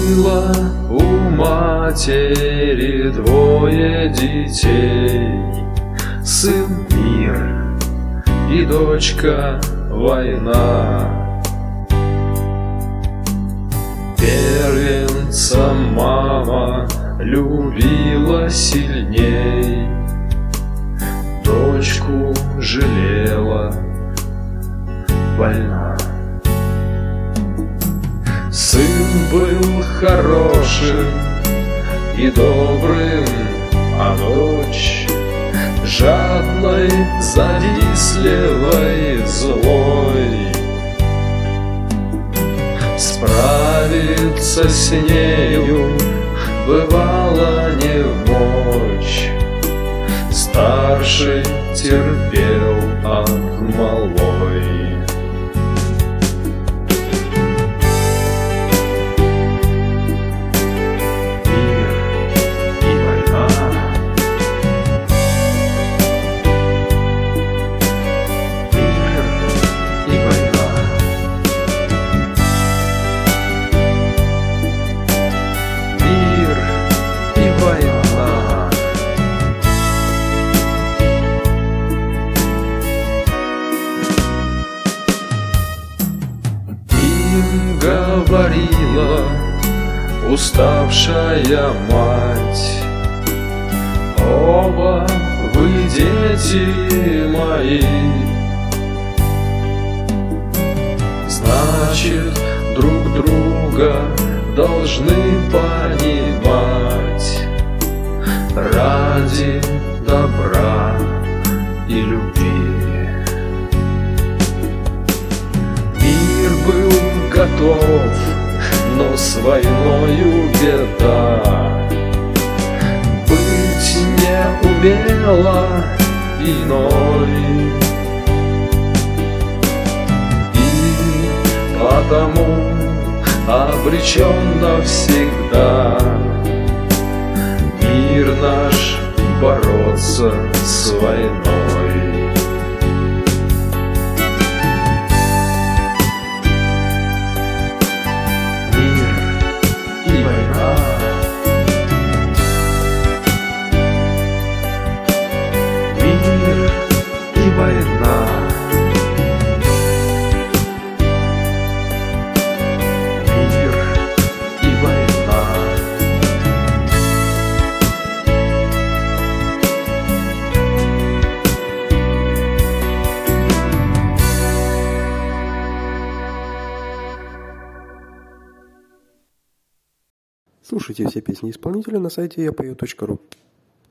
Было у матери двое детей, сын мир и дочка война. Первенца мама любила сильней, дочку жалела, больна. Сын был хорошим и добрым, а дочь жадной, завистливой, злой. Справиться с нею бывало не в мочь, старший терпел от малой. Говорила уставшая мать: оба вы дети мои, значит, друг друга должны понимать ради добра и любви. Мир был готов, но с войною беда. Быть не умела иной, и потому обречен навсегда мир наш бороться с войной. Слушайте все песни исполнителя на сайте yapою.ru.